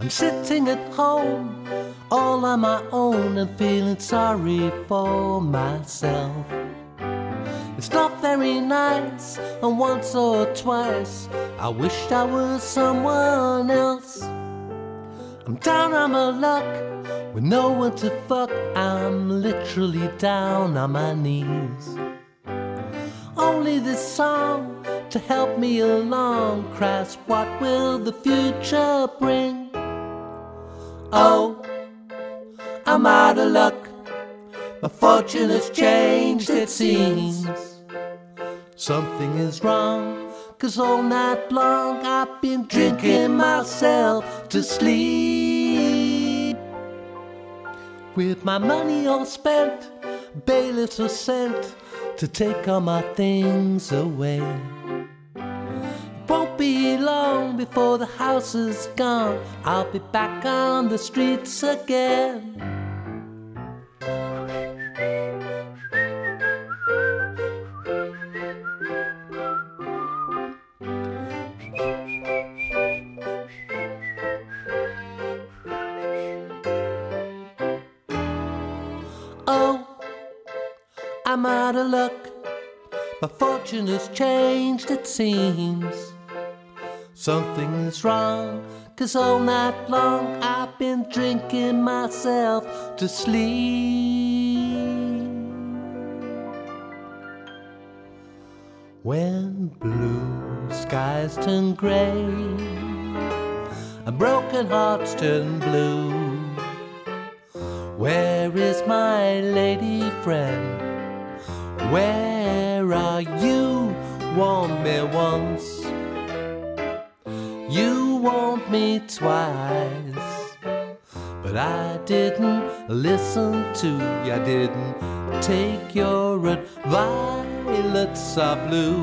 sitting at home, all on my own and feeling sorry for myself. It's not very nice, and once or twice I wished I was someone else. I'm down on my luck, with no one to fuck. I'm literally down on my knees. Only this song to help me along. Christ, what will the future bring? Oh, I'm out of luck. My fortune has changed, it seems. Something is wrong, 'cause all night long I've been drinking myself to sleep. With my money all spent, bailiffs were sent to take all my things away. It won't be long before the house is gone. I'll be back on the streets again. Oh, I'm out of luck. My fortune has changed, it seems. Something is wrong, 'cause all night long I've been drinking myself to sleep. When blue skies turn grey and broken hearts turn blue, where is my lady friend? Where are you? Warned me once, you warned me twice, but I didn't listen to you. I didn't take your advice. Violets are blue,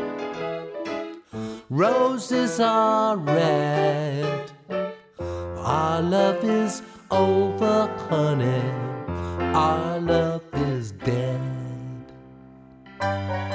roses are red. Our love is over, honey. Our love is dead.